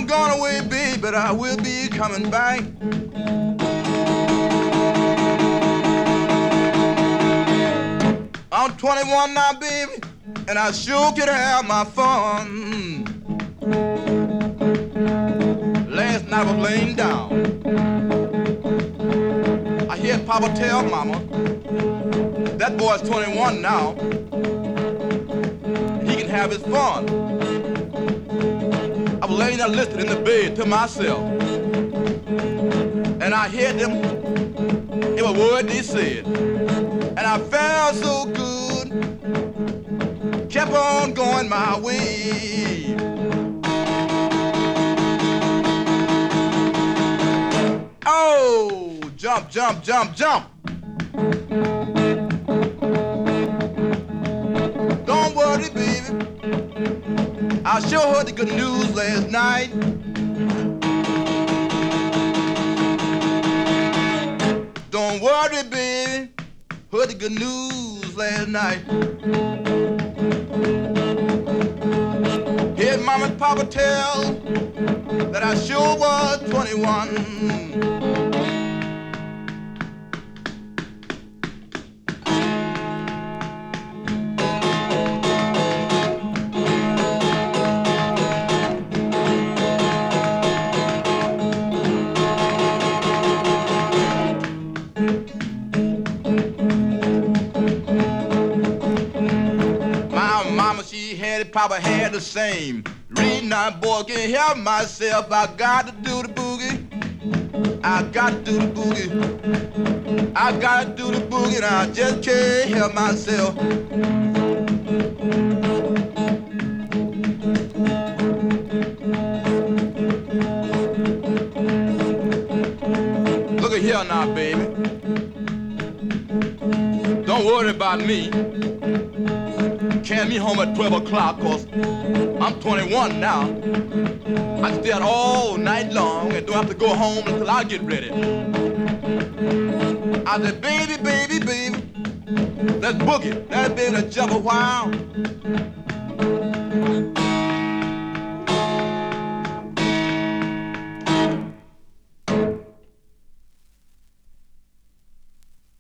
gone away, baby, but I will be coming back. I'm 21 now, baby, and I sure could have my fun. Last night I was laying down. I hear Papa tell Mama, that boy's 21 now. He can have his fun. I was laying there listening in the bed to myself. And I heard them, every word they said. And I felt so good, kept on going my way. Oh, jump, jump, jump, jump. Don't worry, baby, I sure heard the good news last night. Don't worry, baby, heard the good news last night. Heard Mama and Papa tell that I sure was 21. Papa had the same. Reading that boy, can't help myself. I got to do the boogie. I got to do the boogie. I got to do the boogie, and I just can't help myself. Look at here now, baby. Don't worry about me. Carry me home at 12 o'clock, cause I'm 21 now. I can stay out all night long and don't have to go home until I get ready. I said, baby, baby, baby, let's boogie. Let's be able to jump a while.